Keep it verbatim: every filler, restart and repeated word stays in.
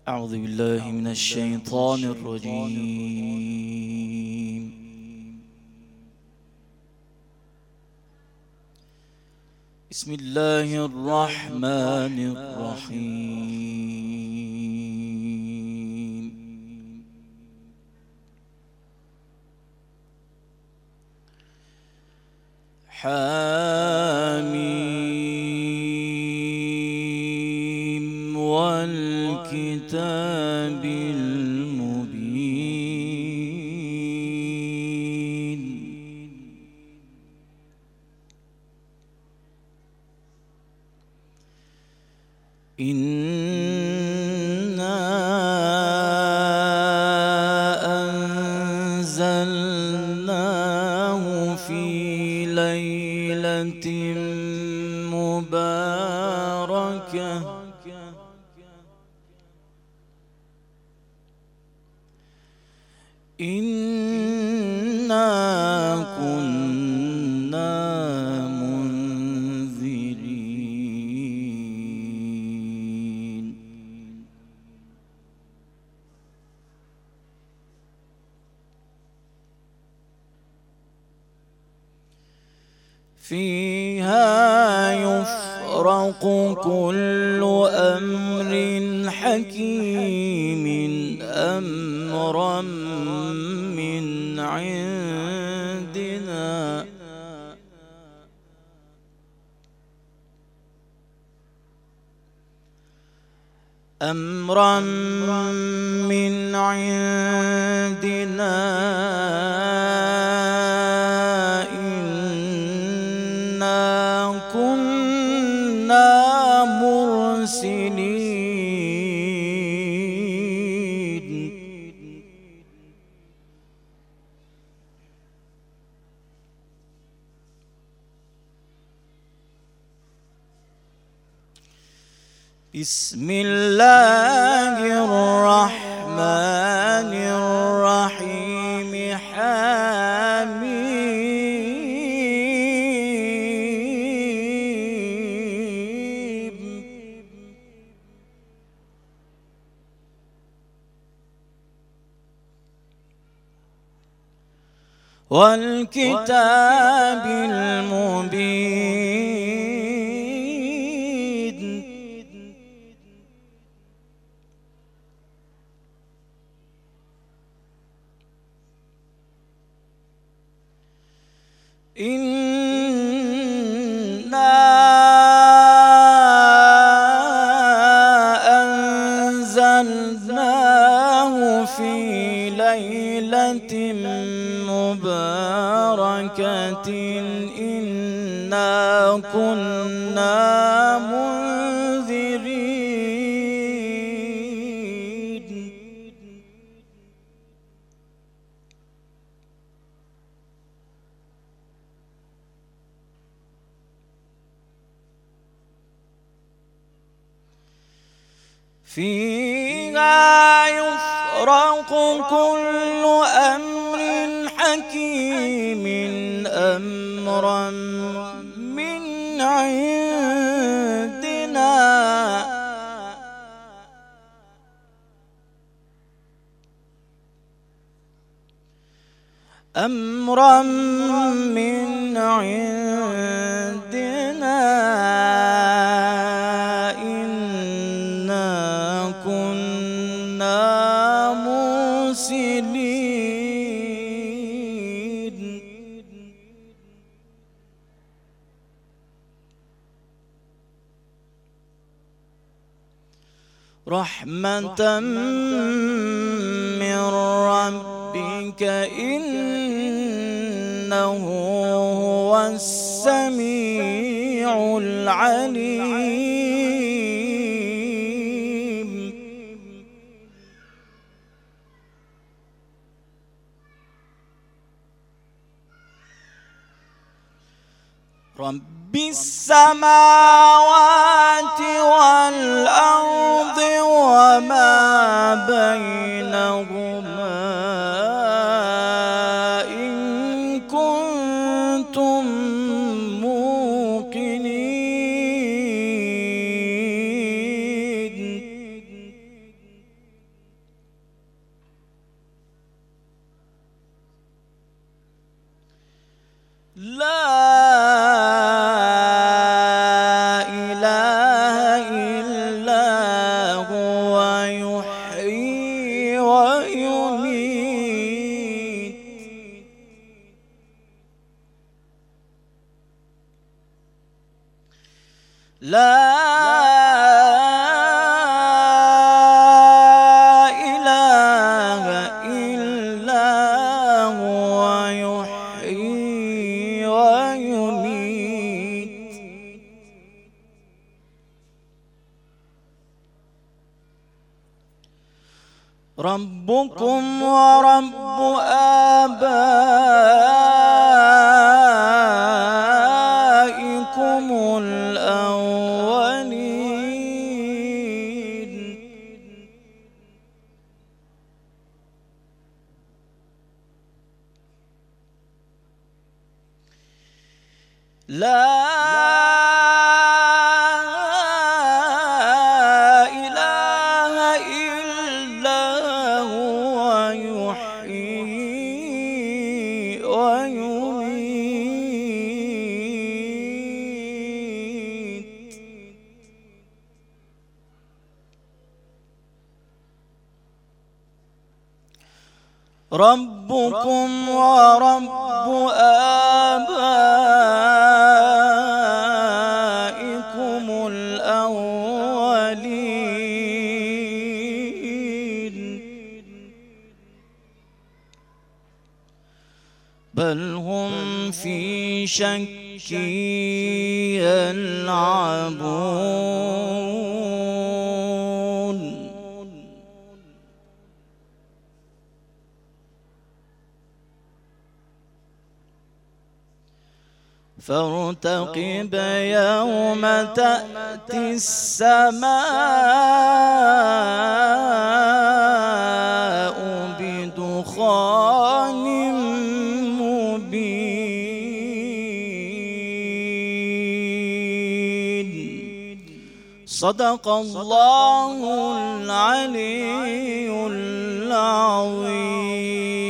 أعوذ بالله من الشيطان الرجيم. بسم الله الرحمن الرحيم. حاميم والكتاب المبين. إنا أنزلناه في ليلة مباركة إنا كنا منذرين. فيها يفرق كل أمر حكيم أمرا من عندنا أمرا من عندنا إنا كنا مرسلين. بسم الله الرحمن الرحيم. حميم والكتاب المبين. إنا أنزلناه في ليلة مباركة إنا كنا منذرين. فيها يفرق كل أمر حكيم أمرا من عندنا أمرا من عندنا إنا كنا مرسلين. رحمة من ربك إنه هو السميع العليم. رب السماوات والأرض وما بينهما إن كنتم موقنين. ويحيي ويميت. لا إله إلا هو يحيي ويميت. ربكم ورب آبائكم الأولين. لا ربكم ورب آبائكم الأولين. بل هم في شك يلعبون. فارتقب يوم تأتي السماء بدخان مبين. صدق الله العلي العظيم.